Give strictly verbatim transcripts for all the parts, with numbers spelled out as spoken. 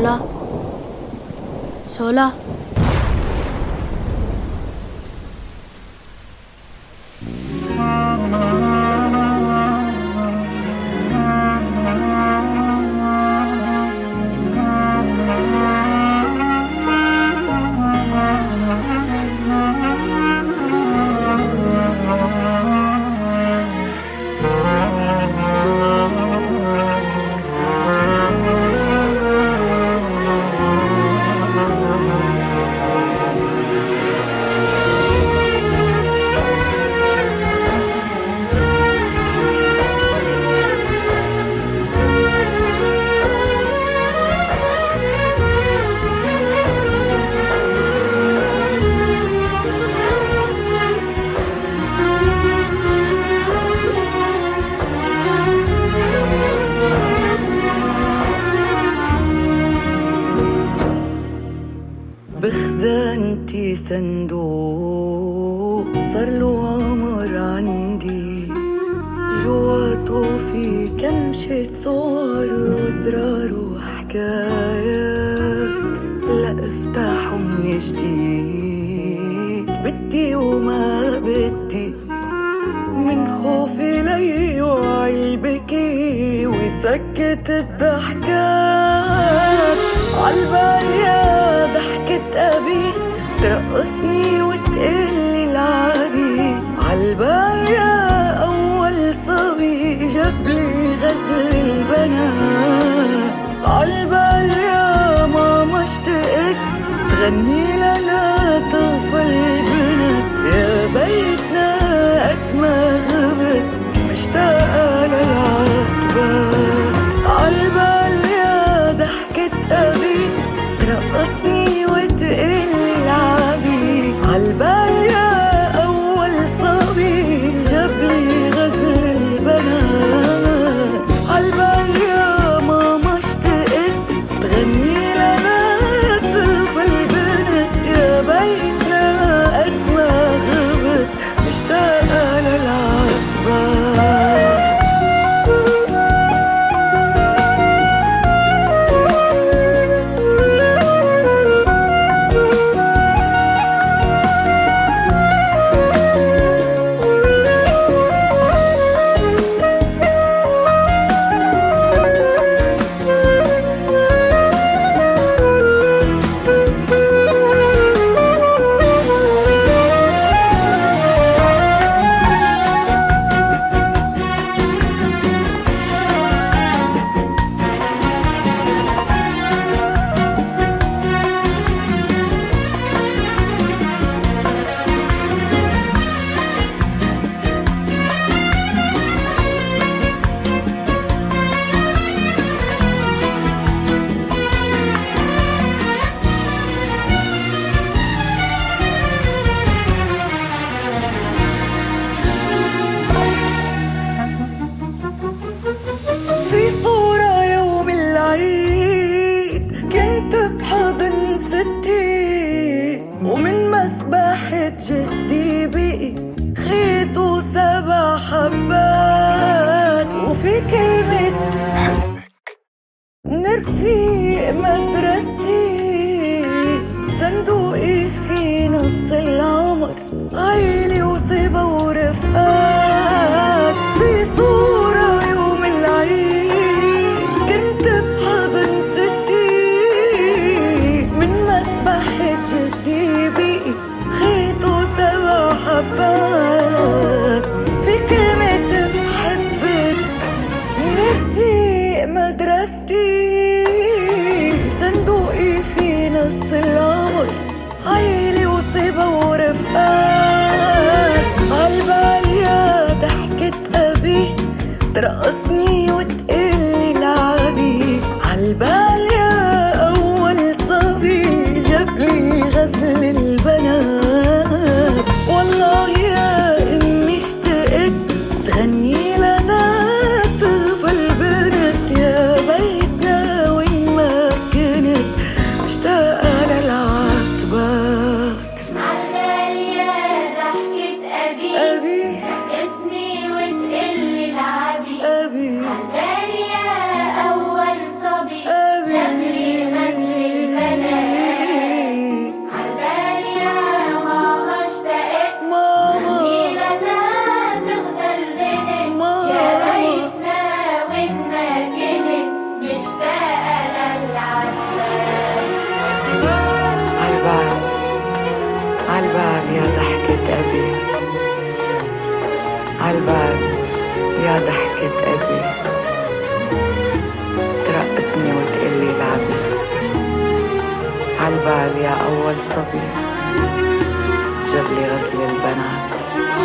سولا سولا بخزانتي صندوق صارلو عمر عندي، جواته في كمشة صور وزرار وحكايات، لأفتحه من جديد بدي وما بدي، من خوفي ليوعي البكي ويسكت الضحكات. عالبال يا ضحكة أبي ترقصني وتقلي العبي، عالبال يا أول صبي جابلي غزل البنات، عالبال يا ماما اشتقت تغني لنا طفل البنات، يا بيتنا قد ما غبت مشتاقة للعتبات. عالبال يا ضحكة أبي ترقصني وتقلي العبي، عالبال يا أول صبي جابلي غزل البنات، عالبال يا ماما اشتقت تغني لنا طفل البنت، يا بيتنا قد ما غبت مشتاقة للعتبات. في صورة يوم العيد كنت بحضن ستي، ومن مسبحة جدي بقي خيط وسبع حبات، وفي كلمة حبك نرفيق مدرستي، صندوقي في نص العمر عيلي وصبا ورفقات. في صورة يوم العيد كنت بحضن ستي، من مسبحة جدي بقي خيط وسبع حبات، في كلمة بحبك نرفيق مدرستي، صندوقي في نص العمر عيلي وصبا ورفقات. عالبال يا ضحكة أبي ترقصني وتقلي العبي، عالبال يا أول صبي جابلي غزل البنات، والله يا أمي اشتقت تغني لنا طفل البنت، يا بيتنا وين ما كنت مشتاقة للعتبات. عالبال يا ضحكة أبي أبي ترقصني وتقلي العبي، أبي يا ضحكة أبي ترقصني وتقلي لعبي عالبال يا أول صبي جبلي غزل البنات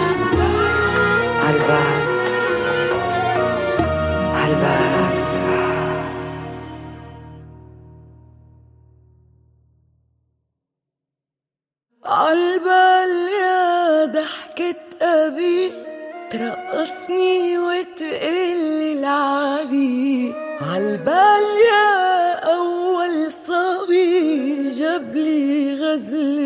عالبال عالبال عالبال يا ضحكة أبي ترقصني وتقلي لعبي عالبال يا أول صبي جبلي غزل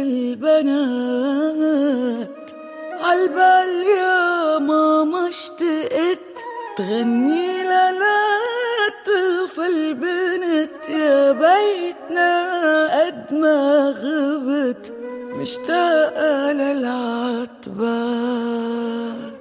البنات عالبال يا ماما اشتقت تغني لنا طفل بنت يا بيتنا قد ما غبت مشتاقة للعتبات.